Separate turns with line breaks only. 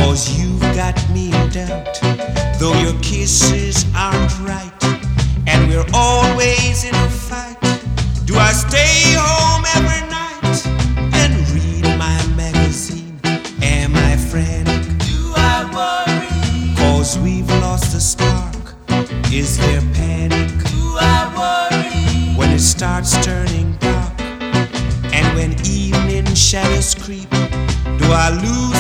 'cause you've got me in doubt. Though your kisses aren't right, and we're always in a fight, do I stay home every night and read my magazine? Am I frantic? Do I worry? 'Cause we've lost the spark. Is there panic? Do I worry? When it starts turning dark, and when evening shadows creep, do I lose